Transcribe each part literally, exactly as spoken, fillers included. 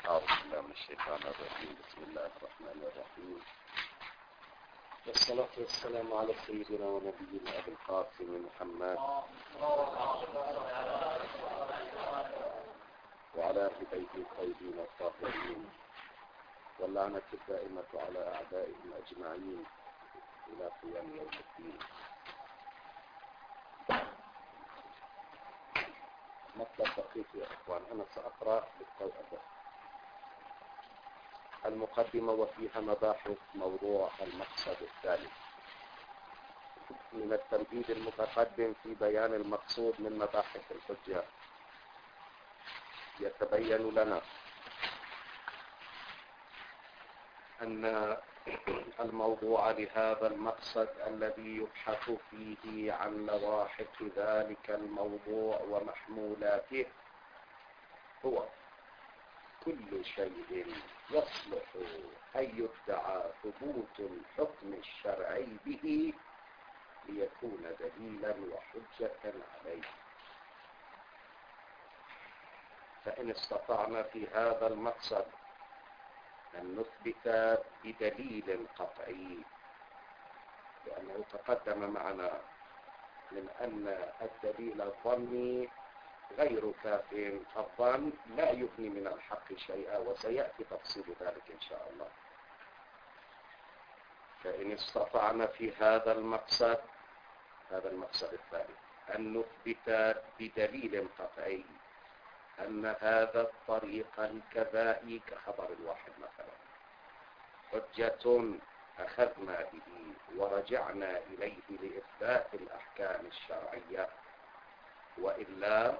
أعوذ بالله من الشيطان الرجيم. بسم الله الرحمن الرحيم، والصلاة والسلام على سيدنا ونبينا أبي القاسم محمد وعلى أهل بيته الطيبين الطاهرين، واللعنة الدائمة على أعدائهم أجمعين إلى قيام يوم الدين. مطلب دقيق يا إخوان، أنا سأقرأ بالتوأبة المقدمة وفيها مباحث موضوع المقصد الثالث. من التمهيد المتقدم في بيان المقصود من مباحث الحجة يتبين لنا أن الموضوع لهذا المقصد الذي يبحث فيه عن لواحق ذلك الموضوع ومحمولاته هو كل شيء يصلح أن يدعى ثبوت الحكم الشرعي به ليكون دليلا وحجة عليه. فإن استطعنا في هذا المقصد أن نثبت بدليل قطعي، لأنه تقدم معنا من أن الدليل الظني غير كاف، الظن لا يغني من الحق شيئا، وسيأتي تفصيل ذلك إن شاء الله. فإن استطعنا في هذا المقصد هذا المقصد الثالث أن نثبت بدليل قطعي أن هذا الطريق الكذائي كخبر الواحد مثلا حجة أخذنا به ورجعنا إليه لإثبات الأحكام الشرعية، وإلا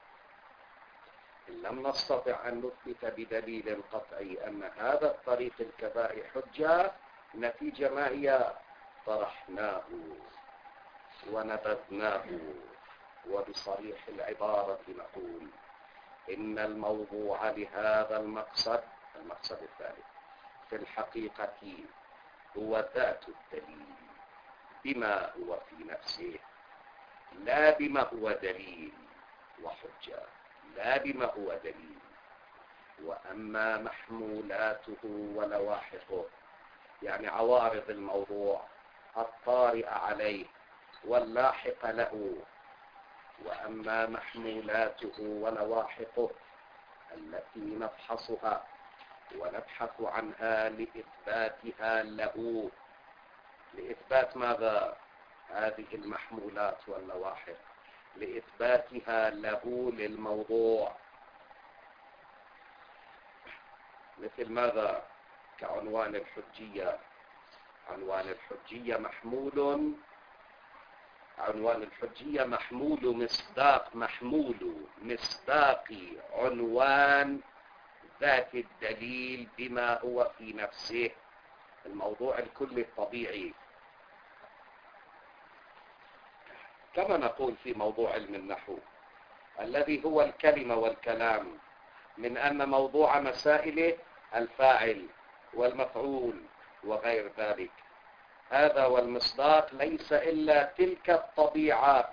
إن لم نستطع أن نثبت بدليل قطعي أن هذا الطريق الكذائي حجة، نتيجة ما هي؟ طرحناه ونبذناه. وبصريح العبارة نقول إن الموضوع لهذا المقصد المقصد الثالث في الحقيقة هو ذات الدليل بما هو في نفسه، لا بما هو دليل وحجة، لا بما هو دليل. وأما محمولاته ولواحقه، يعني عوارض الموضوع الطارئة عليه واللاحق له، وأما محمولاته ولواحقه التي نفحصها ونبحث عنها لإثباتها له. لإثبات ماذا؟ هذه المحمولات واللواحق لإثباتها له للموضوع. مثل ماذا؟ كعنوان الحجية. عنوان الحجية محمول عنوان الحجية محمول مصداق محمول مصداق عنوان ذات الدليل بما هو في نفسه، الموضوع الكلي الطبيعي. كما نقول في موضوع علم النحو الذي هو الكلمة والكلام، من أن موضوع مسائله الفاعل والمفعول وغير ذلك. هذا والمصداق ليس إلا تلك الطبيعة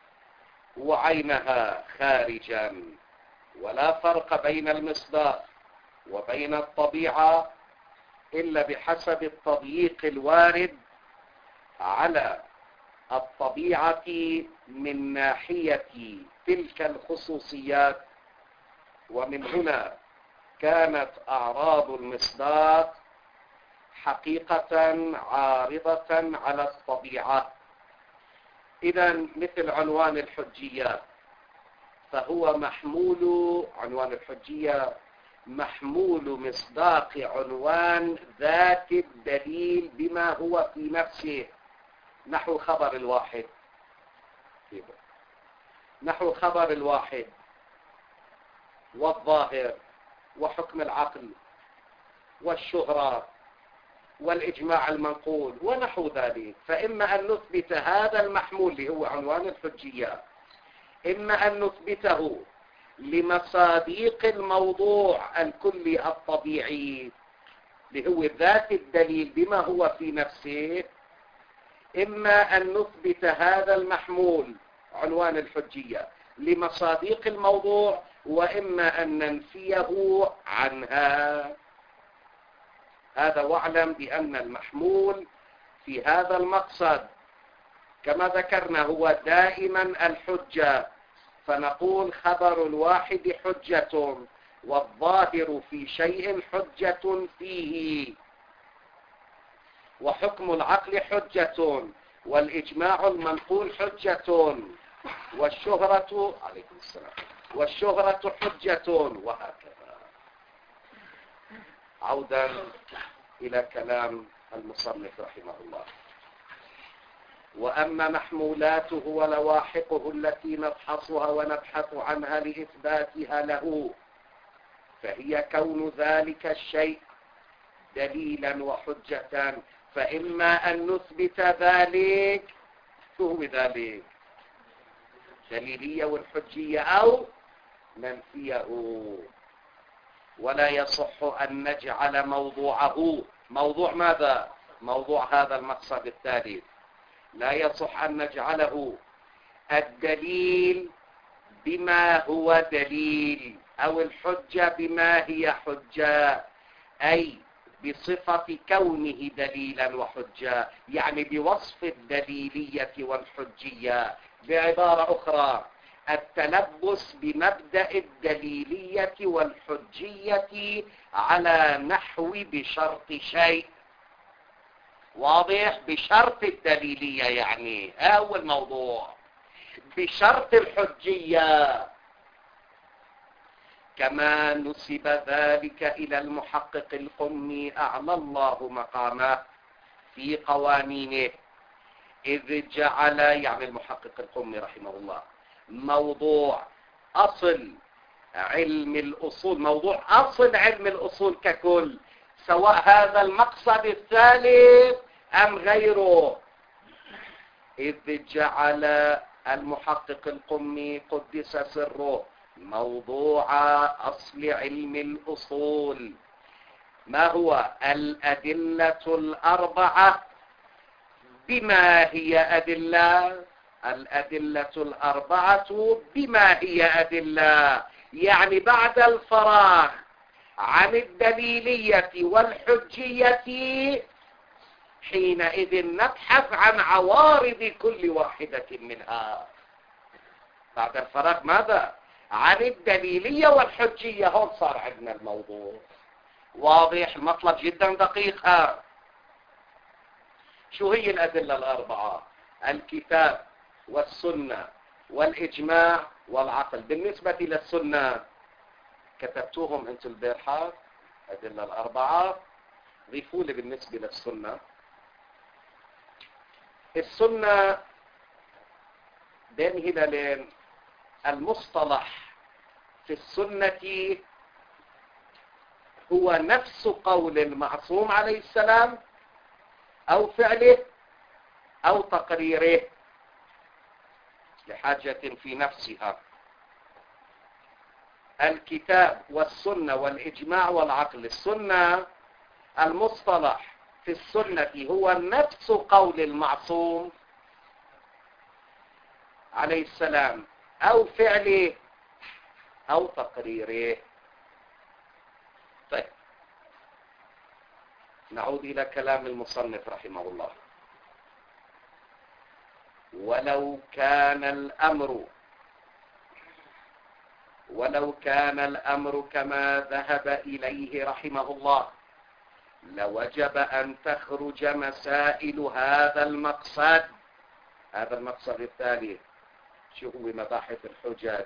وعينها خارجا، ولا فرق بين المصداق وبين الطبيعة إلا بحسب التضييق الوارد على الطبيعة من ناحية تلك الخصوصيات. ومن هنا كانت أعراض المصداق حقيقة عارضة على الطبيعة. إذن مثل عنوان الحجية فهو محمول عنوان الحجية محمول مصداق عنوان ذات الدليل بما هو في نفسه، نحو خبر الواحد نحو خبر الواحد والظاهر وحكم العقل والشهرة والإجماع المنقول ونحو ذلك. فإما أن نثبت هذا المحمول اللي هو عنوان الحجية، إما أن نثبته لمصاديق الموضوع الكلي الطبيعي اللي هو ذات الدليل بما هو في نفسه، إما أن نثبت هذا المحمول عنوان الحجية لمصاديق الموضوع وإما أن ننفيه عنها. هذا واعلم بأن المحمول في هذا المقصد كما ذكرنا هو دائما الحجة، فنقول خبر الواحد حجة، والظاهر في شيء حجة فيه، وحكم العقل حجة، والإجماع المنقول حجة، والشهرة عليكم السلام والشهرة حجة، وهكذا. عودا إلى كلام المصنف رحمه الله. وأما محمولاته ولواحقه التي نفحصها ونبحث عنها لإثباتها له، فهي كون ذلك الشيء دليلا وحجة، فإما أن نثبت ذلك، شو هو ذلك؟ دليلية والحجية، أو ننفيه. ولا يصح أن نجعل موضوعه موضوع ماذا؟ موضوع هذا المقصد الثالث. لا يصح أن نجعله الدليل بما هو دليل، أو الحجة بما هي حجة، أي بصفة كونه دليلا وحجة، يعني بوصف الدليلية والحجية. بعبارة أخرى، التلبس بمبدأ الدليلية والحجية على نحو بشرط شيء. واضح؟ بشرط الدليلية، يعني أول موضوع بشرط الحجية، كما نسب ذلك إلى المحقق القمي أعلى الله مقامه في قوانينه، إذ جعل، يعني المحقق القمي رحمه الله، موضوع أصل علم الأصول، موضوع أصل علم الأصول ككل، سواء هذا المقصد الثالث أم غيره، إذ جعل المحقق القمي قدس سره موضوع أصل علم الأصول ما هو؟ الأدلة الأربعة. بما هي أدلة؟ الأدلة الأربعة بما هي أدلة، يعني بعد الفراغ عن الدليلية والحجية حينئذ نبحث عن عوارض كل واحدة منها. بعد الفراغ ماذا؟ عن الدليلية والحجية. هون صار عندنا الموضوع واضح، مطلب جدا دقيق. شو هي الأدلة الأربعة؟ الكتاب والسنة والإجماع والعقل. بالنسبة للسنة كتبتوهم انتم البارحة، الأدلة الأربعة. ضيفوا لي بالنسبة للسنة. السنة بين هلالين، المصطلح في السنة هو نفس قول المعصوم عليه السلام أو فعله أو تقريره لحاجة في نفسها. الكتاب والسنة والإجماع والعقل. السنة المصطلح في السنة هو نفس قول المعصوم عليه السلام أو فعله أو تقريره. طيب، نعود إلى كلام المصنف رحمه الله. ولو كان الأمر ولو كان الأمر كما ذهب إليه رحمه الله لوجب أن تخرج مسائل هذا المقصد. هذا المقصد الثاني شو هو؟ مباحث الحجاج.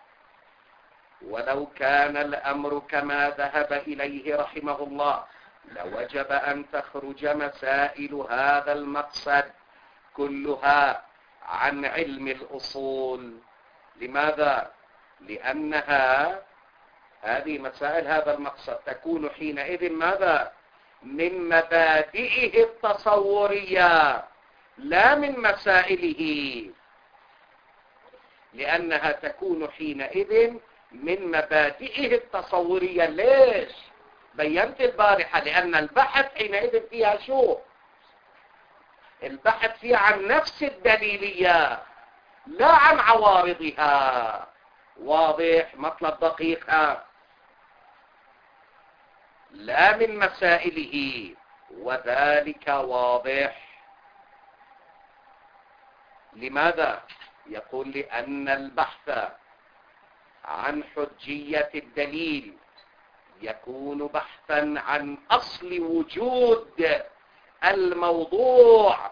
ولو كان الأمر كما ذهب إليه رحمه الله لوجب أن تخرج مسائل هذا المقصد كلها عن علم الأصول. لماذا؟ لأنها هذه مسائل هذا المقصد تكون حينئذ ماذا؟ من مبادئه التصورية لا من مسائله، لأنها تكون حينئذ من مبادئه التصورية. ليش؟ بينت البارحة، لأن البحث حينئذ فيها شو؟ البحث فيها عن نفس الدليلية لا عن عوارضها. واضح؟ مطلب دقيق آه. لا من مسائله، وذلك واضح. لماذا؟ يقول لأن البحث عن حجية الدليل يكون بحثا عن أصل وجود الموضوع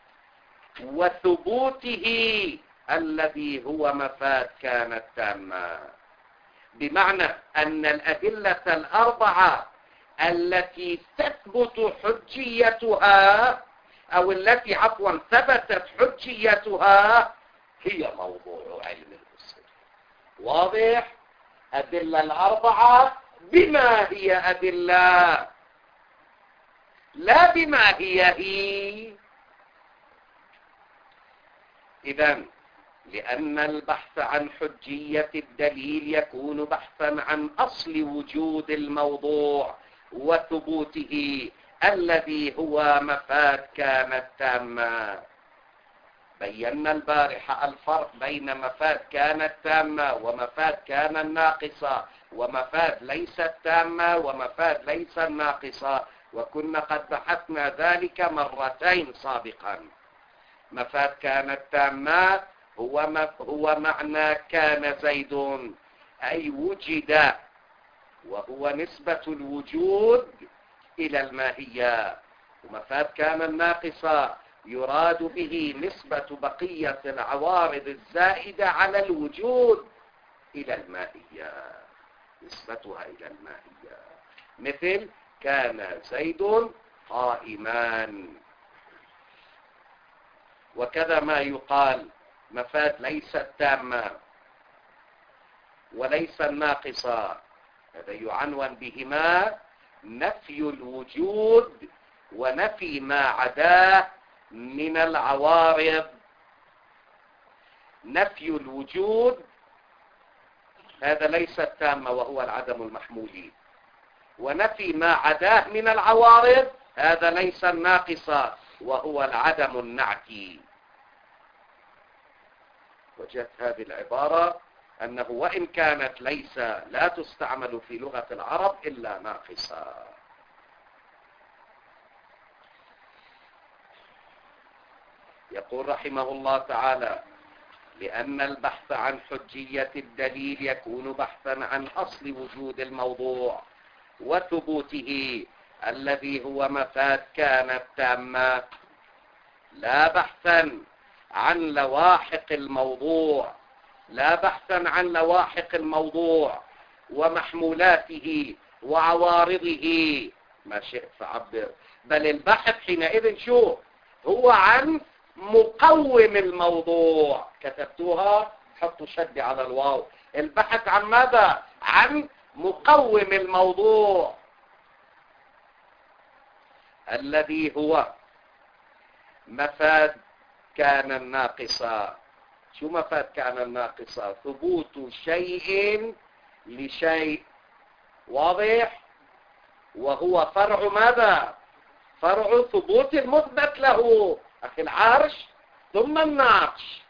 وثبوته الذي هو مفاد كانت تامة. بمعنى أن الأدلة الأربعة التي تثبت حجيتها أو التي عفوا ثبتت حجيتها هي موضوع علم الأصول. واضح؟ أدلة الأربعة بما هي أدلة، لا بما هي هي. إذن لأن البحث عن حجية الدليل يكون بحثا عن أصل وجود الموضوع وثبوته الذي هو مفاد كانت تامة. بينا البارحة الفرق بين مفاد كانت تامة ومفاد كان ناقصة، ومفاد ليست تامة ومفاد ليس ناقصة، وكنا قد بحثنا ذلك مرتين سابقا. مفاد كانت تامة هو هو معنى كان زيد، أي وجد، وهو نسبة الوجود إلى الماهية. ومفاد كان الناقصة يراد به نسبة بقية العوارض الزائدة على الوجود إلى الماهية، نسبتها إلى الماهية. مثل كان زيد قائمان. وكذا ما يقال مفاد ليست تامة وليس الناقصة، هذا يعنون بهما نفي الوجود ونفي ما عداه من العوارض. نفي الوجود هذا ليس التامة وهو العدم المحمول، ونفي ما عداه من العوارض هذا ليس الناقصة وهو العدم النعتي. وجدت هذه العبارة أنه وإن كانت ليس لا تستعمل في لغة العرب إلا ناقصة. يقول رحمه الله تعالى: لأن البحث عن حجية الدليل يكون بحثا عن أصل وجود الموضوع وثبوته الذي هو مفاد كانت تامة، لا بحثا عن لواحق الموضوع، لا بحثا عن لواحق الموضوع ومحمولاته وعوارضه، ما شئت فعبر، بل البحث حينئذ شو هو؟ عن مقوم الموضوع. كتبتوها؟ حطوا شد على الواو. البحث عن ماذا؟ عن مقوم الموضوع الذي هو مفاد كان الناقصة. شو مفاد كان الناقصة؟ ثبوت شيء لشيء، واضح؟ وهو فرع ماذا؟ فرع ثبوت المثبت له، أخي العرش ثم النعش.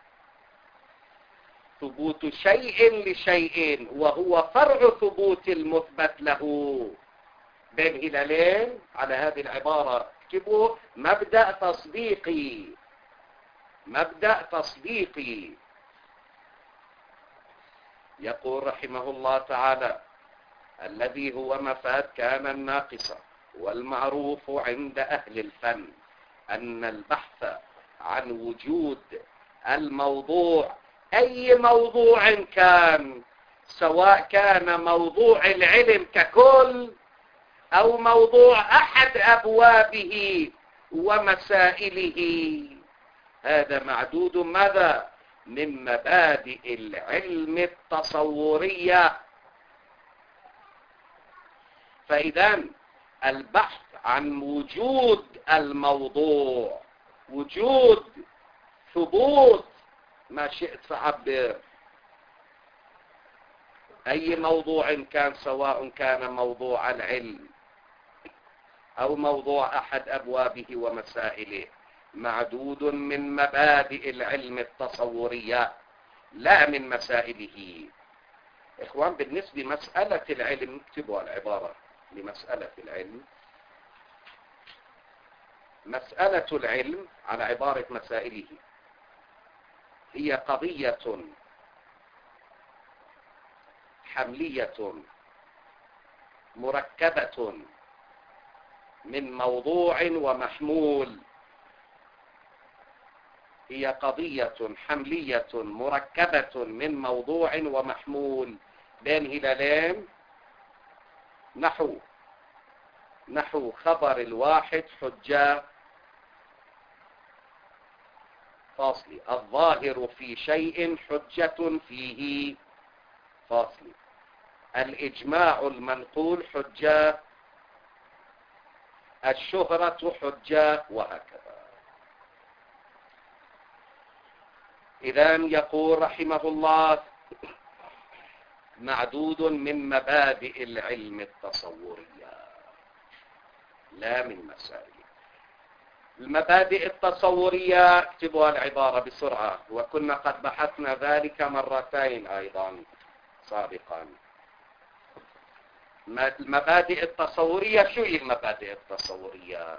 ثبوت شيء لشيء وهو فرع ثبوت المثبت له. بين هلالين على هذه العبارة اكتبوا مبدأ تصديقي، مبدأ تصديقي. يقول رحمه الله تعالى: الذي هو مفاد كان الناقصة. والمعروف عند أهل الفن أن البحث عن وجود الموضوع، أي موضوع كان، سواء كان موضوع العلم ككل أو موضوع أحد أبوابه ومسائله، هذا معدود ماذا؟ من مبادئ العلم التصورية. فإذا البحث عن وجود الموضوع، وجود، ثبوت، ما شئت فعبر، أي موضوع كان، سواء كان موضوع العلم أو موضوع أحد أبوابه ومسائله، معدود من مبادئ العلم التصورية. لا من مسائله. إخوان بالنسبة لمسألة العلم، اكتبوا العبارة لمسألة العلم. مسألة العلم على عبارة مسائله هي قضية حملية مركبة من موضوع ومحمول. هي قضية حملية مركبة من موضوع ومحمول بين هلالين، نحو نحو خبر الواحد حجة فاصل الظاهر في شيء حجة فيه فاصل الإجماع المنقول حجة، الشهرة حجة، وهكذا. إذن يقول رحمه الله معدود من مبادئ العلم التصورية لا من مسائل. المبادئ التصورية اكتبوا العبارة بسرعة، وكنا قد بحثنا ذلك مرتين أيضا سابقا. المبادئ التصورية، شو هي المبادئ التصورية؟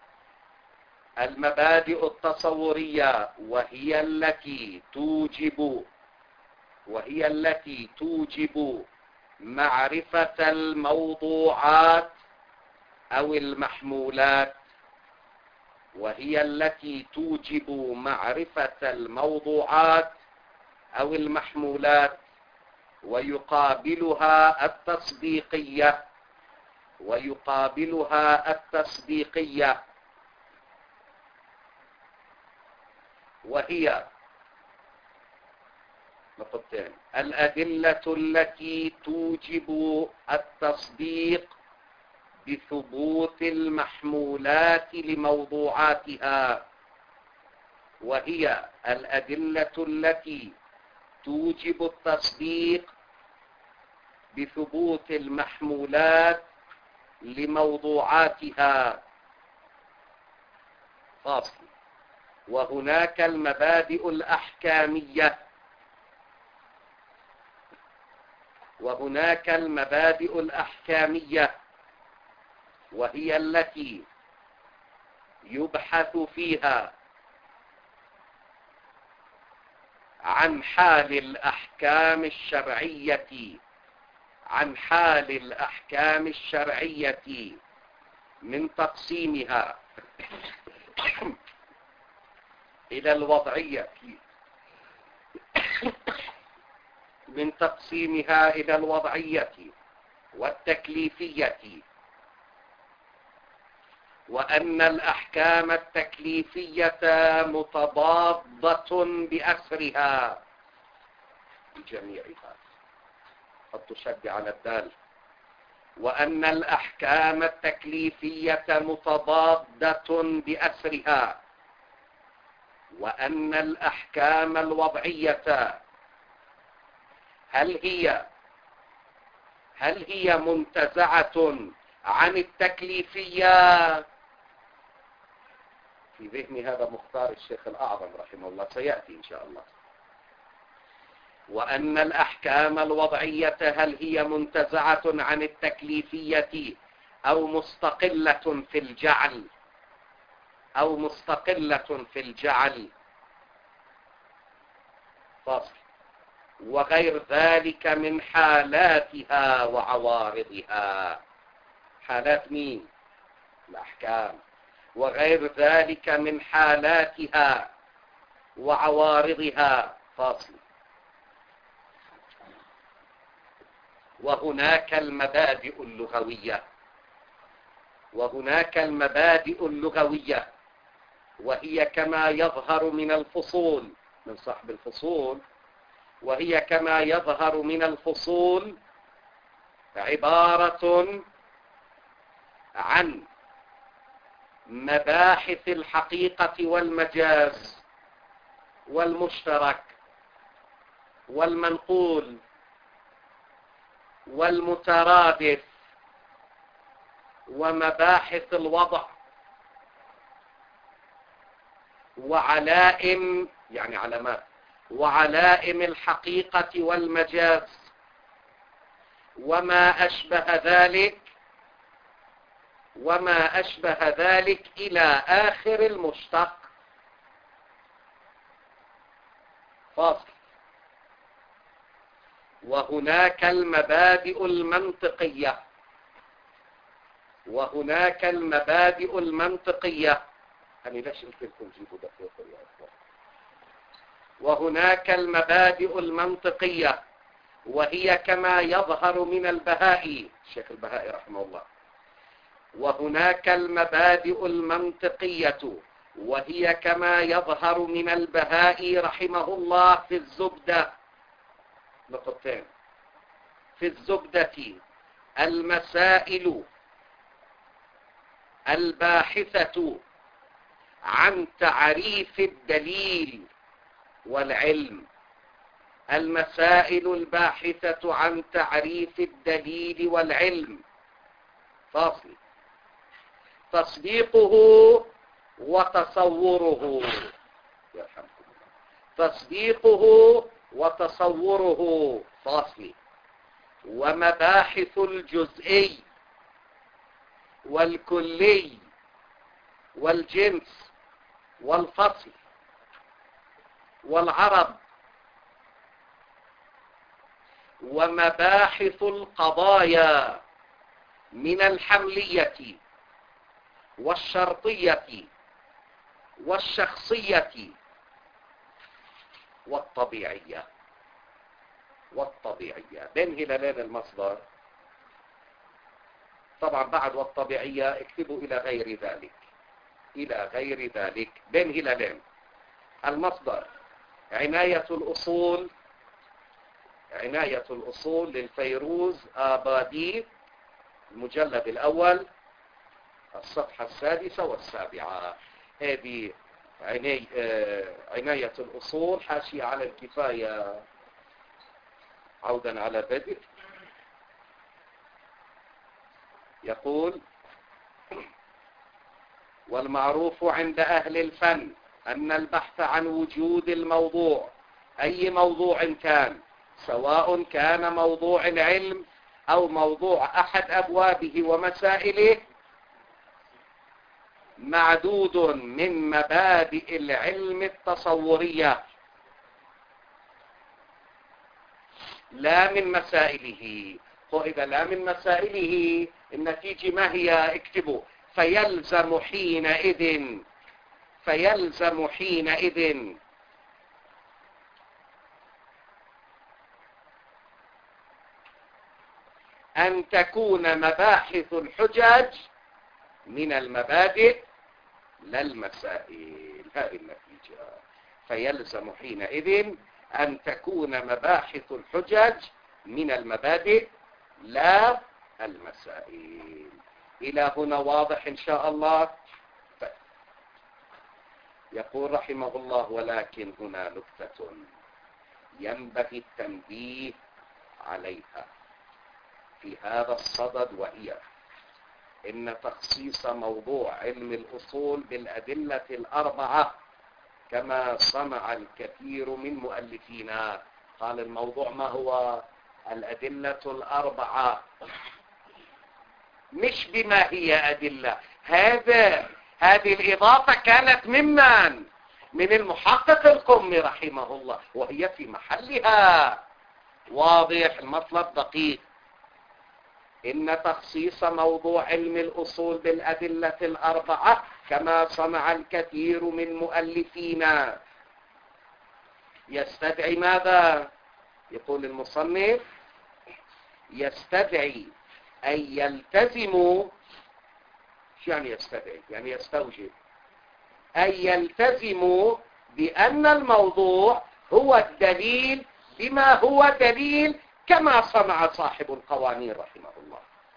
المبادئ التصورية وهي التي توجب وهي التي توجب معرفة الموضوعات أو المحمولات وهي التي توجب معرفة الموضوعات أو المحمولات ويقابلها التصديقية ويقابلها التصديقية وهي نقطتين: الأدلة التي توجب التصديق بثبوت المحمولات لموضوعاتها، وهي الأدلة التي توجب التصديق بثبوت المحمولات لموضوعاتها فاصل. وهناك المبادئ الأحكامية وهناك المبادئ الأحكامية وهي التي يبحث فيها عن حال الأحكام الشرعية عن حال الأحكام الشرعية من تقسيمها إلى الوضعية من تقسيمها إلى الوضعية والتكليفية، وأن الأحكام التكليفية متضادة بأسرها بجميعها. حطوا شد على الدال. وأن الأحكام التكليفية متضادة بأسرها، وأن الأحكام الوضعية هل هي هل هي منتزعة عن التكليفية؟ في ذهني هذا مختار الشيخ الأعظم رحمه الله، سيأتي إن شاء الله. وأن الأحكام الوضعية هل هي منتزعة عن التكليفية أو مستقلة في الجعل أو مستقلة في الجعل فاصل. وغير ذلك من حالاتها وعوارضها. حالات مين؟ الأحكام. وغير ذلك من حالاتها وعوارضها فاصل. وهناك المبادئ اللغوية وهناك المبادئ اللغوية وهي كما يظهر من الفصول من صاحب الفصول وهي كما يظهر من الفصول عبارة عن مباحث الحقيقة والمجاز والمشترك والمنقول والمترادف ومباحث الوضع وعلائم يعني علامات وعلائم الحقيقة والمجاز وما أشبه ذلك وما أشبه ذلك إلى آخر المشتق. فاصل. وهناك المبادئ المنطقية وهناك المبادئ المنطقية أنا ليش قلت لكم جيبوا دقيقة يا أخوان. وهناك المبادئ المنطقية وهي كما يظهر من البهائي الشيخ البهائي رحمه الله. وهناك المبادئ المنطقية وهي كما يظهر من البهائي رحمه الله في الزبدة. نقطتين في الزبدة: المسائل الباحثة عن تعريف الدليل والعلم المسائل الباحثة عن تعريف الدليل والعلم. فاصل. تصديقه وتصوره يرحمكم الله. تصديقه وتصوره. فاصل. ومباحث الجزئي والكلي والجنس والفصل والعرض ومباحث القضايا من الحملية والشرطية والشخصية والطبيعية والطبيعية. بين هلالين المصدر طبعا بعد والطبيعية اكتبوا إلى غير ذلك إلى غير ذلك بين هلالين. المصدر عناية الأصول عناية الأصول للفيروز آبادي المجلد الأول الصفحة السادسة والسابعة. هذه عناية, عناية الأصول حاشية على الكفاية. عودا على بدء يقول: والمعروف عند أهل الفن أن البحث عن وجود الموضوع أي موضوع كان سواء كان موضوع العلم أو موضوع أحد أبوابه ومسائله معدود من مبادئ العلم التصورية لا من مسائله. وإذا لا من مسائله النتيجة ما هي؟ اكتبوا: فيلزم حينئذ فيلزم حينئذ أن تكون مباحث الحجج من المبادئ لا المسائل. هذه النتيجة. فيلزم حينئذ أن تكون مباحث الحجج من المبادئ لا المسائل. إلى هنا واضح إن شاء الله. يقول رحمه الله: ولكن هنا نكتة ينبغي التنبيه عليها في هذا الصدد، وهي إن تخصيص موضوع علم الأصول بالأدلة الأربعة كما صنع الكثير من مؤلفينا. قال الموضوع ما هو؟ الأدلة الأربعة، مش بما هي أدلة. هذا هذه الإضافة كانت ممن؟ من المحقق القمي رحمه الله، وهي في محلها. واضح المطلب دقيق. إن تخصيص موضوع علم الأصول بالأدلة الأربعة كما صنع الكثير من مؤلفينا يستدعي ماذا؟ يقول المصنف: يستدعي أن يلتزموا. شو يعني يستدعي؟ يعني يستوجب أن يلتزموا بأن الموضوع هو الدليل بما هو دليل كما صنع صاحب القوانين رحمه الله.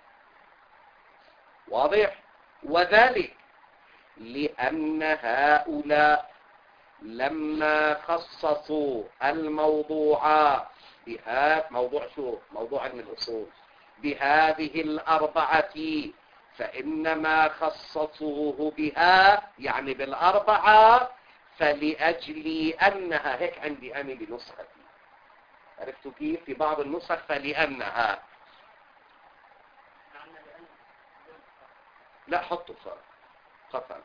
واضح؟ وذلك لأن هؤلاء لما خصصوا الموضوع بها موضوع شو؟ موضوع علم الأصول بهذه الأربعة، فإنما خصصوه بها يعني بالأربعة فلأجل أنها، هيك عندي أنا بنسختي، عرفتوا كيف؟ في بعض النسخ فلأنها، لا حطوا صار قطعا،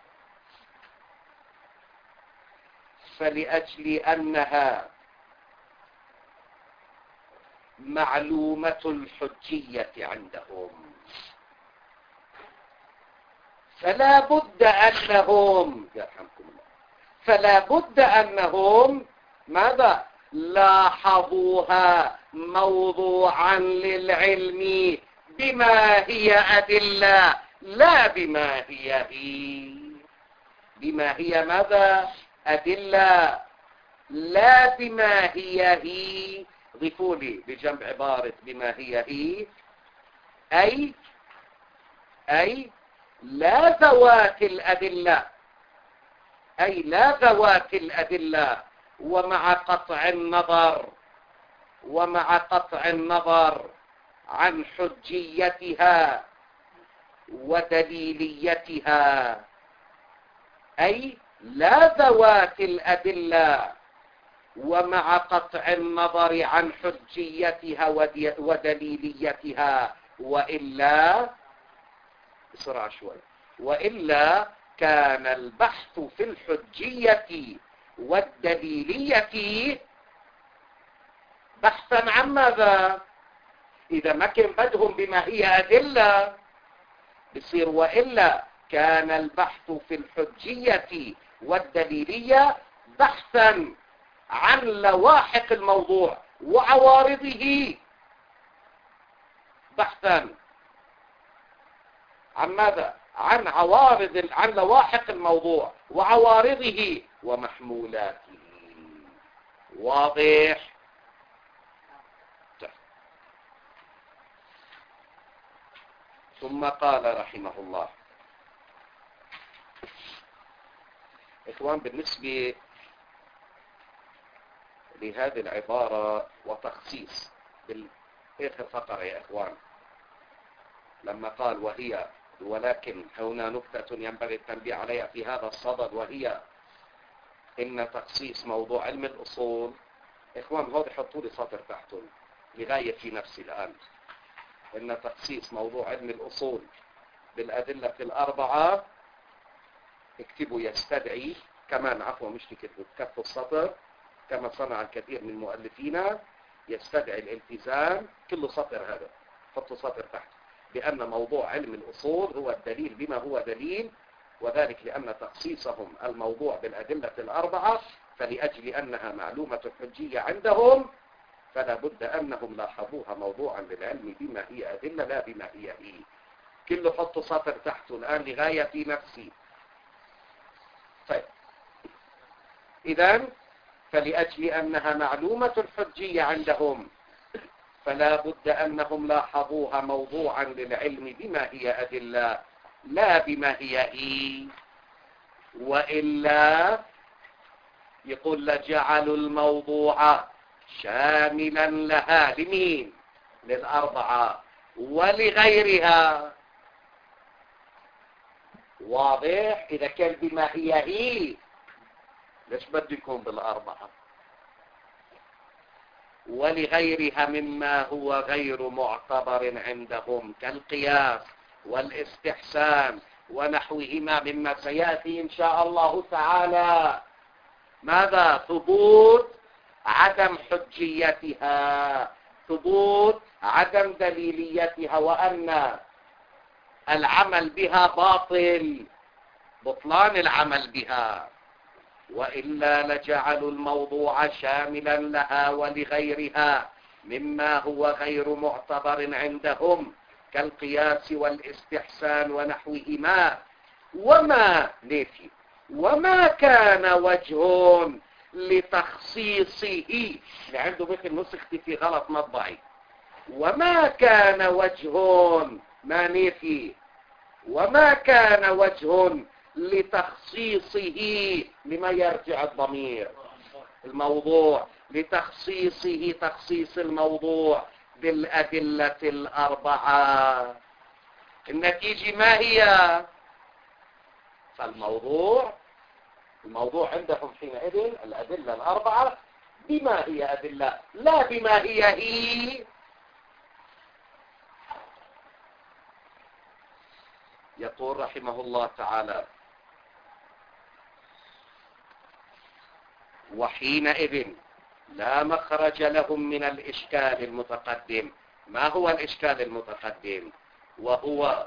فلأجل أنها معلومة الحجية عندهم، فلا بد أنهم، يرحمكم الله، فلا بد أنهم ماذا؟ لاحظوها موضوعا للعلم بما هي أدلة لا بما هي هي، بما هي ماذا؟ أدلة لا بما هي هي. ضيفوا لي بجنب عبارة بما هي هي، أي أي لا ذوات الأدلة، أي لا ذوات الأدلة، ومع قطع النظر ومع قطع النظر عن حجيتها ودليليتها، أي لا ذوات الأدلة ومع قطع النظر عن حجيتها ودليليتها، وإلا بسرعة شوي، وإلا كان البحث في الحجية والدليلية بحثا عن ماذا؟ إذا ما كان بدهم بما هي أدلة بصير وإلا كان البحث في الحجية والدليلية بحثا عن لواحق الموضوع وعوارضه، بحثا عن ماذا؟ عن عوارض، عن لواحق الموضوع وعوارضه ومحمولاته. واضح؟ ثم قال رحمه الله، إخوان بالنسبة لهذه العبارة وتخصيص بالآخر فقرة يا إخوان، لما قال وهي، ولكن هنا نكتة ينبغي التنبيه عليها في هذا الصدد، وهي إن تخصيص موضوع علم الأصول، إخوان هذا حطوا لي سطر تحتهم لغاية في نفسي الآن، إن تخصيص موضوع علم الأصول بالأدلة الأربعة، اكتبوا يستدعي كمان، عفوا مش تكتبوا، تكتبوا السطر كما صنع الكثير من مؤلفينا، يستدعي الالتزام، كله سطر هذا، حطوا سطر تحت، بأن موضوع علم الأصول هو الدليل بما هو دليل، وذلك لأن تخصيصهم الموضوع بالأدلة الأربعة فلأجل أنها معلومة الحجية عندهم، فلا بد أنهم لاحظوها موضوعا للعلم بما هي أدلة لا بما هي هي. كله حطوا سطر تحته الآن لغاية في نفسي. طيب، إذن فلأجل أنها معلومة الحجية عندهم فلا بد أنهم لاحظوها موضوعا للعلم بما هي أدلة لا بما هي هي، وإلا يقول لجعلوا الموضوع شاملا لها، لمين؟ للأربعة ولغيرها. واضح؟ إذا كان بما هي هي ليش بده يكون بالأربعة؟ ولغيرها مما هو غير معتبر عندهم كالقياس والاستحسان ونحوهما مما سيأتي إن شاء الله تعالى. ماذا؟ ثبوت عدم حجيتها، ثبوت عدم دليليتها، وأن العمل بها باطل، بطلان العمل بها، وإلا لجعلوا الموضوع شاملا لها ولغيرها مما هو غير معتبر عندهم كالقياس والاستحسان ونحوهما، وما نفي وما كان وجه لتخصيصه، اللي عنده مثل نسختي في غلط مطبعي، وما كان وجه، ما نفي، وما كان وجه لتخصيصه، لما يرجع الضمير الموضوع، لتخصيصه تخصيص الموضوع بالأدلة الأربعة. النتيجة ما هي؟ فالموضوع الموضوع عندهم حينئذ الأدلة الأربعة بما هي أدلة لا بما هي هي. يقول رحمه الله تعالى: وحينئذ لا مخرج لهم من الإشكال المتقدم. ما هو الإشكال المتقدم؟ وهو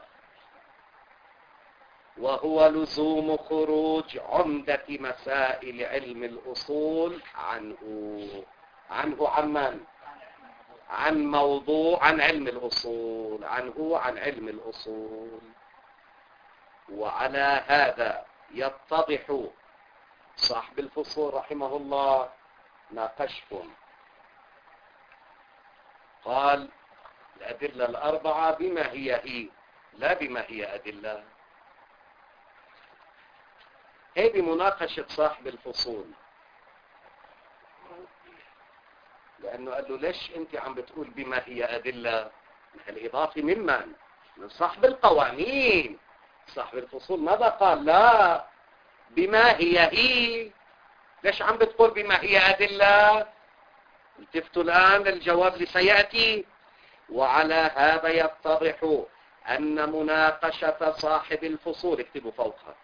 وهو لزوم خروج عمدة مسائل علم الأصول عنه عنه عن من؟ عن موضوع عن علم الأصول عنه عن علم الأصول. وعلى هذا يتضح صاحب الفصول رحمه الله ناقشكم، قال الأدلة الأربعة بما هي هي لا بما هي أدلة. هي بمناقشة صاحب الفصول، لأنه قال له ليش أنت عم بتقول بما هي أدلة؟ الإضافة ممن؟ من صاحب القوانين. صاحب الفصول ماذا قال؟ لا بما هي هي. ليش عم بتقول بما هي أدلة؟ التفتوا الآن للجواب اللي سيأتي. وعلى هذا يتضح أن مناقشة صاحب الفصول، اكتبوا فوقها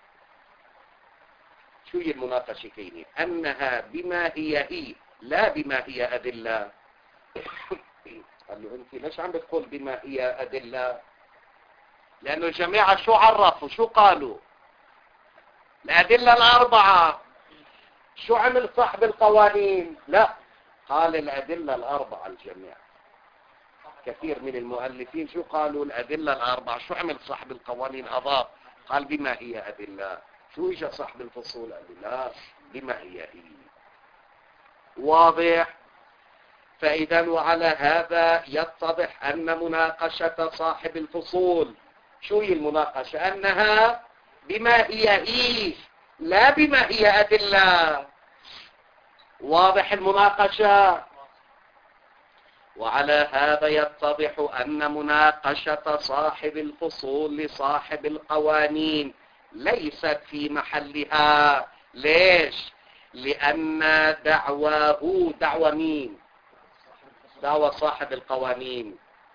شو هي المناقشة كيني، أنها بما هي هي لا بما هي أدلة. قال له أنت ليش عم بتقول بما هي أدلة؟ لأنه الجماعة شو عرفوا شو قالوا؟ الأدلة الأربعة. شو عمل صاحب القوانين؟ لا، قال الأدلة الأربعة الجميع. كثير من المؤلفين شو قالوا؟ الأدلة الأربعة. شو عمل صاحب القوانين؟ أضاف قال بما هي أدلة. شو إجا صاحب الفصول؟ قال لا بما هي هي. واضح؟ فإذا وعلى هذا يتضح أن مناقشة صاحب الفصول، شو هي المناقشة؟ أنها بما هي هي لا بما هي أدلة. واضح المناقشة؟ وعلى هذا يتضح أن مناقشة صاحب الفصول لصاحب القوانين ليست في محلها. ليش؟ لأن دعواه دعوى مين؟ دعوى صاحب القوانين.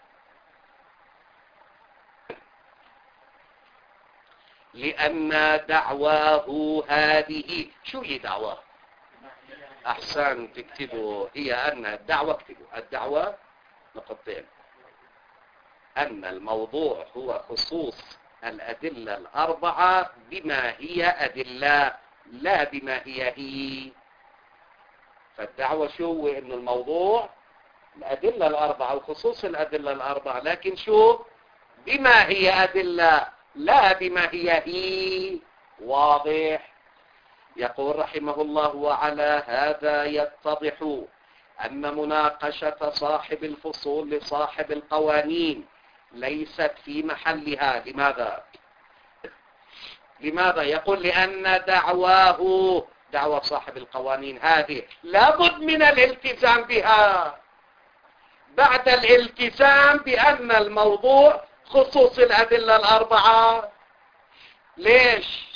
لأن دعواه هذه، شو هي دعواه؟ أحسن تكتبوا، هي أن الدعوة، اكتبوا الدعوة نقطتين، أن الموضوع هو خصوص الأدلة الأربعة بما هي أدلة لا بما هي هي. فالدعوة شو هو؟ إن الموضوع الأدلة الأربعة وخصوص الأدلة الأربعة، لكن شو؟ بما هي أدلة لا بما هي هي. واضح؟ يقول رحمه الله: وعلى هذا يتضح أن مناقشة صاحب الفصول لصاحب القوانين ليست في محلها. لماذا؟ لماذا؟ يقول لأن دعواه دعوة صاحب القوانين هذه لابد من الالتزام بها بعد الالتزام بأن الموضوع خصوص الأدلة الأربعة. ليش؟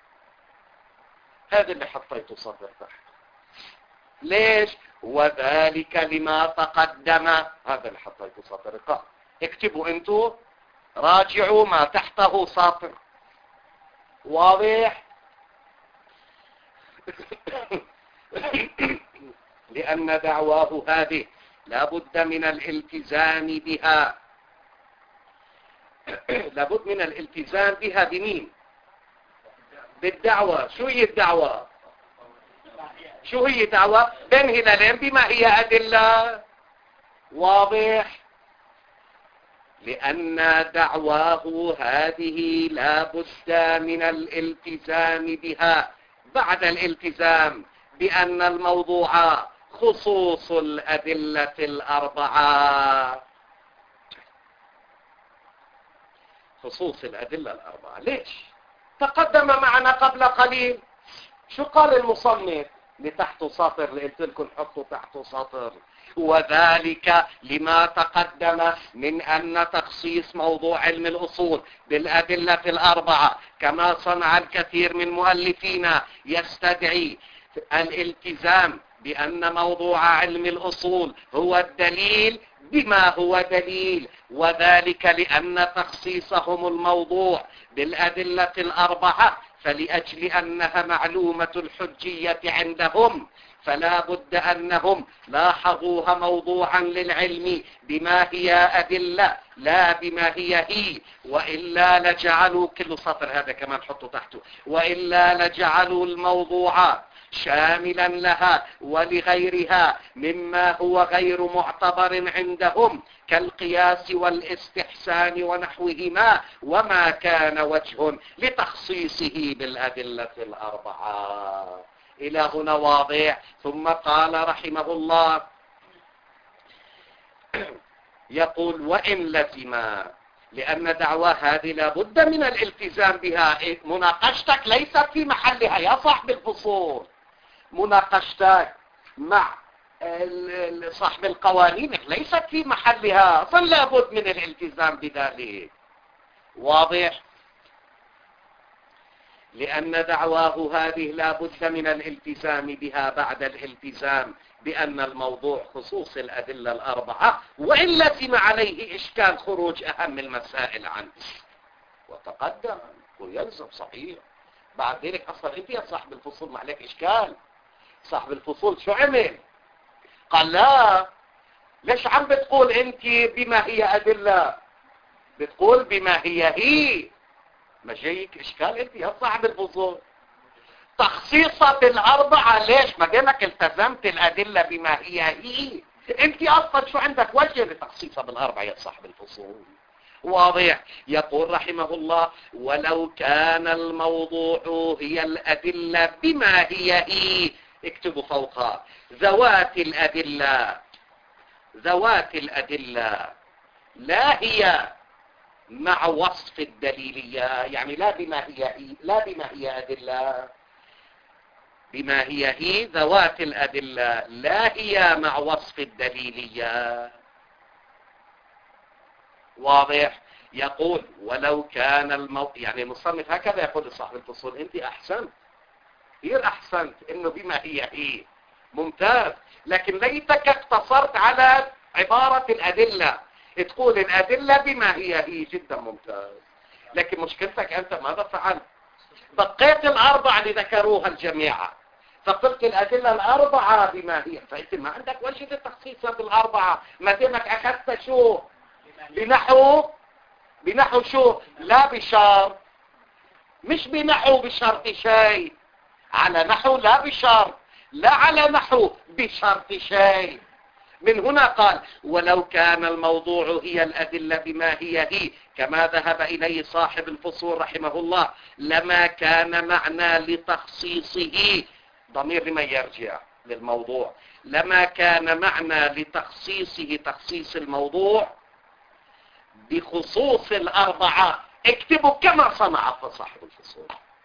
هذا اللي حطيته صدر تحت. ليش؟ وذلك لما تقدم. هذا اللي حطيته صدر تحت. اكتبوا انتوا، راجعوا ما تحته سطر. واضح؟ لأن دعواه هذه لابد من الالتزام بها لابد من الالتزام بها بمين؟ بالدعوة. شو هي الدعوة؟ شو هي دعوة؟ بين هلالين بما هي أدلة. واضح؟ لأن دعواه هذه لا بد من الالتزام بها بعد الالتزام بأن الموضوع خصوص الأدلة الأربعة. خصوص الأدلة الأربعة. ليش؟ تقدم معنا قبل قليل شو قال المصنف؟ لتحت سطر، قلت لكم حطوا تحت سطر. وذلك لما تقدم من أن تخصيص موضوع علم الأصول بالأدلة الأربعة كما صنع الكثير من مؤلفينا يستدعي الالتزام بأن موضوع علم الأصول هو الدليل بما هو دليل، وذلك لأن تخصيصهم الموضوع بالأدلة الأربعة فلأجل أنها معلومة الحجية عندهم، فلا بد أنهم لاحظوها موضوعا للعلم بما هي أدلة لا بما هي هي، وإلا لجعلوا كل سطر هذا كمان حطوا تحته، وإلا لجعلوا الموضوع شاملا لها ولغيرها مما هو غير معتبر عندهم كالقياس والاستحسان ونحوهما، وما كان وجه لتخصيصه بالأدلة الأربعة. إلى هنا واضح. ثم قال رحمه الله يقول وإن لزم، لأن دعوى هذه لابد من الالتزام بها. مناقشتك ليست في محلها يا صاحب الفصول، مناقشتك مع صاحب القوانين ليست في محلها، فلا بد من الالتزام بذلك. واضح؟ لأن دعواه هذه لا بد من الالتزام بها بعد الالتزام بأن الموضوع خصوص الأدلة الأربعة، وإن لزم عليه إشكال خروج أهم المسائل عنه. وتقدم ويلزم صحيح. بعد ذلك أصلا أنت يا صاحب الفصول ما عليك إشكال. صاحب الفصول شو عمل؟ قال لا، ليش عم بتقول أنت بما هي أدلة؟ بتقول بما هي هي. ما جايك إشكال أنت يا صاحب الفصول؟ تخصيصة الأربعة ليش؟ ما دامك التزمت الأدلة بما هي هي، أنت أصلا شو عندك وجه لتخصيصها بالأربعة يا صاحب الفصول؟ واضح. يقول رحمه الله ولو كان الموضوع هي الأدلة بما هي هي، اكتبوا فوقها ذوات الأدلة، ذوات الأدلة لا هي مع وصف الدليلية، يعني لا بما هي هي، لا بما هي أدلة، بما هي هي ذوات الأدلة لا هي مع وصف الدليلية. واضح. يقول ولو كان المو... يعني المصنف هكذا يقول لصاحب الفصول انت احسنت، كثير احسنت انه بما هي هي، ممتاز، لكن ليتك اقتصرت على عبارة الادلة، تقول الادلة بما هي هي، جدا ممتاز. لكن مشكلتك انت ماذا فعلت؟ بقيت الاربعة اللي ذكروها الجميع، فقلت الادلة الاربعة بما هي، فانت ما عندك وجه للتخصيص بالاربعة، ما دامك اخذت شو بنحو، بنحو شو؟ لا بشرط، مش بنحو بشرط شيء، على نحو لا بشرط، لا على نحو بشرط شيء. من هنا قال ولو كان الموضوع هي الأدلة بما هي هي كما ذهب إليه صاحب الفصول رحمه الله لما كان معنى لتخصيصه، ضمير لمن يرجع للموضوع، لما كان معنى لتخصيصه تخصيص الموضوع بخصوص الأربعة. اكتبوا كما صنع صاحب الفصول،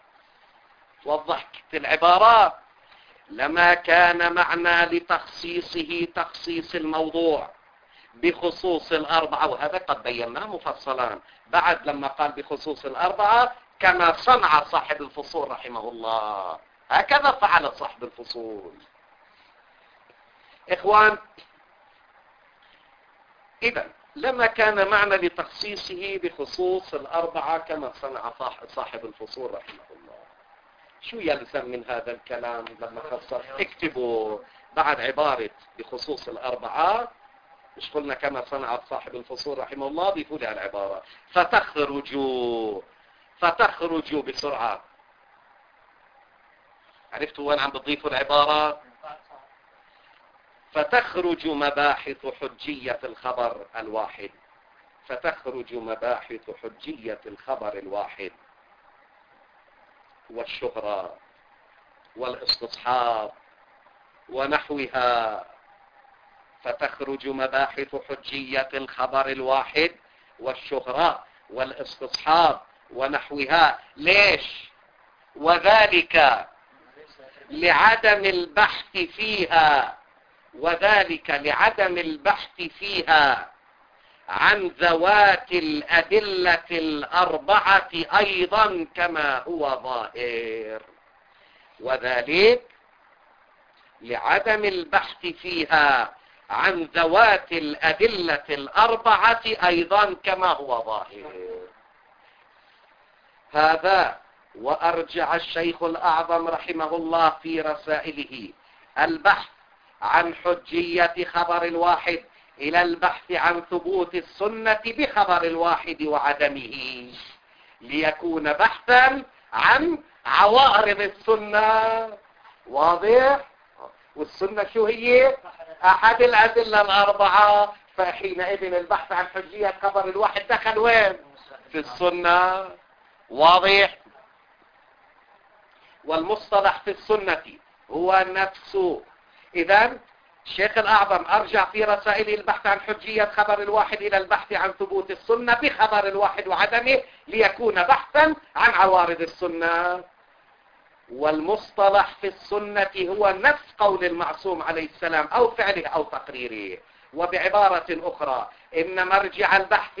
وضحت العبارة. لما كان معنى لتخصيصه تخصيص الموضوع بخصوص الأربعة، وهذا قد بيناه مفصلا بعد لما قال بخصوص الأربعة كما صنع صاحب الفصول رحمه الله، هكذا فعل صاحب الفصول. إخوان، إذن لما كان معنى لتخصيصه بخصوص الأربعة كما صنع صاحب الفصول رحمه الله، شو يلزم من هذا الكلام لما خصص؟ اكتبوا بعد عبارة بخصوص الأربعة، مش قلنا كما صنع صاحب الفصول رحمه الله، ضيفوا لها العبارة فتخرجوا، فتخرجوا بسرعة. عرفتوا وين عم بتضيفوا العبارة؟ فتخرج مباحث حجية الخبر الواحد، فتخرج مباحث حجية الخبر الواحد والشهرة والاستصحاب ونحوها، فتخرج مباحث حجية الخبر الواحد والشهرة والاستصحاب ونحوها. ليش؟ وذلك لعدم البحث فيها، وذلك لعدم البحث فيها عن ذوات الأدلة الأربعة أيضا كما هو ظاهر، وذلك لعدم البحث فيها عن ذوات الأدلة الأربعة أيضا كما هو ظاهر. هذا وأرجع الشيخ الأعظم رحمه الله في رسائله البحث عن حجية خبر الواحد إلى البحث عن ثبوت السنة بخبر الواحد وعدمه، ليكون بحثا عن عوارض السنة. واضح؟ والسنة شو هي؟ أحد الأدلة الأربعة، فحينئذ البحث عن حجية خبر الواحد دخل وين؟ في السنة. واضح؟ والمصطلح في السنة هو نفسه. إذن الشيخ الأعظم أرجع في رسائله البحث عن حجية خبر الواحد إلى البحث عن ثبوت السنة بخبر الواحد وعدمه، ليكون بحثا عن عوارض السنة. والمصطلح في السنة هو نفس قول المعصوم عليه السلام أو فعله أو تقريره. وبعبارة أخرى إن مرجع البحث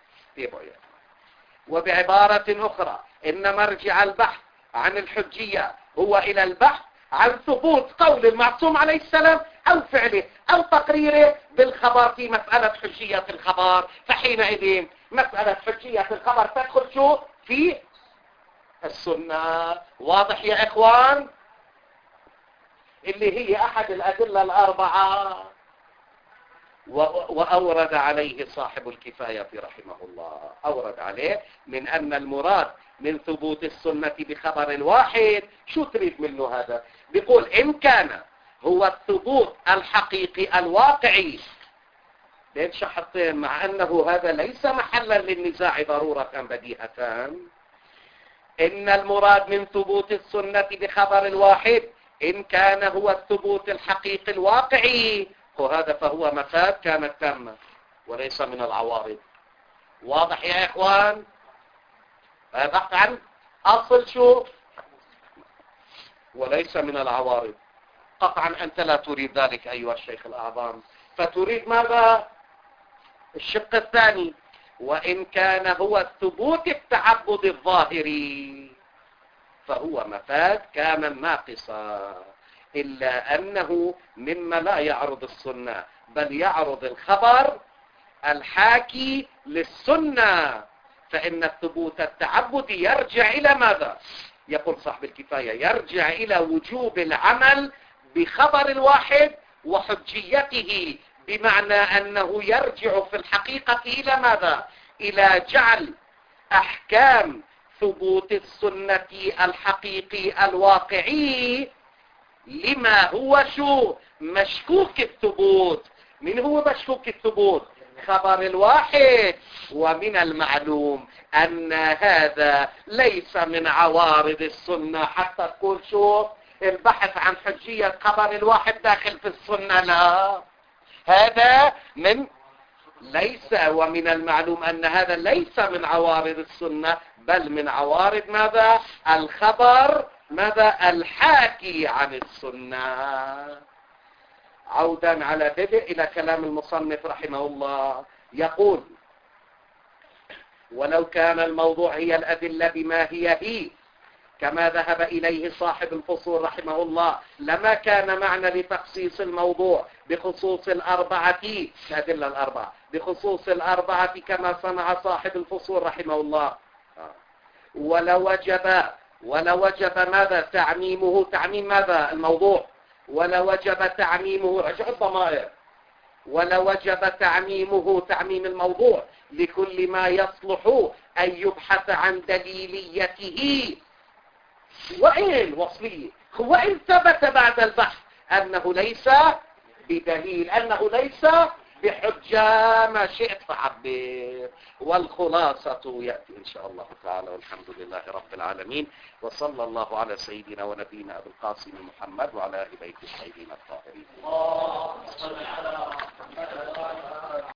وبعبارة أخرى إن مرجع البحث عن الحجية هو إلى البحث عن ثبوت قول المعصوم عليه السلام أو فعله أو تقريره بالخبر في مسألة حجية الخبر. فحينئذ مسألة حجية الخبر تدخل شو؟ في السنة. واضح يا إخوان؟ اللي هي أحد الأدلة الأربعة. وأورد عليه صاحب الكفاية رحمه الله، أورد عليه من أن المراد من ثبوت السنة بخبر الواحد. شو تريد منه هذا؟ بيقول إن كان هو الثبوت الحقيقي الواقعي بين شحطين، مع أنه هذا ليس محلا للنزاع ضرورة بديهة. إن المراد من ثبوت السنة بخبر الواحد إن كان هو الثبوت الحقيقي الواقعي، وهذا فهو مفاد كانت تامة وليس من العوارض. واضح يا إخوان؟ بحث عن أصل شو؟ وليس من العوارض. قطعا أنت لا تريد ذلك أيها الشيخ الأعظم، فتريد ماذا؟ الشق الثاني، وإن كان هو الثبوت التعبد الظاهري فهو مفاد كان ناقصا، إلا أنه مما لا يعرض السنة بل يعرض الخبر الحاكي للسنة. فإن الثبوت التعبدي يرجع إلى ماذا؟ يقول صاحب الكفاية يرجع إلى وجوب العمل بخبر الواحد وحجيته، بمعنى أنه يرجع في الحقيقة إلى ماذا؟ إلى جعل أحكام ثبوت السنة الحقيقي الواقعي لما هو شو؟ مشكوك الثبوت. من هو مشكوك الثبوت؟ خبر الواحد. ومن المعلوم أن هذا ليس من عوارض السنة حتى تقول شو؟ البحث عن حجية خبر الواحد داخل في السنة. لا، هذا من ليس ومن المعلوم أن هذا ليس من عوارض السنة بل من عوارض ماذا؟ الخبر ماذا؟ الحاكي عن السنة. عودا على بدء إلى كلام المصنف رحمه الله، يقول ولو كان الموضوع هي الأدلة بما هي هي كما ذهب إليه صاحب الفصول رحمه الله لما كان معنى لتخصيص الموضوع بخصوص الأربعة الأدلة الأربعة بخصوص الأربعة كما صنع صاحب الفصول رحمه الله، ولوجب ولوجب ماذا؟ تعميمه. تعميم ماذا؟ الموضوع. ولوجب تعميمه، رجع الضمائر، ولوجب تعميمه تعميم الموضوع لكل ما يصلح أن يبحث عن دليليته وإن وصلية، وإن ثبت بعد البحث أنه ليس بدليل، أنه ليس بحجة، ما شئت فعبر. والخلاصة يأتي إن شاء الله تعالى، والحمد لله رب العالمين، وصلى الله على سيدنا ونبينا أبي القاسم محمد وعلى آل بيته الطيبين الطاهرين.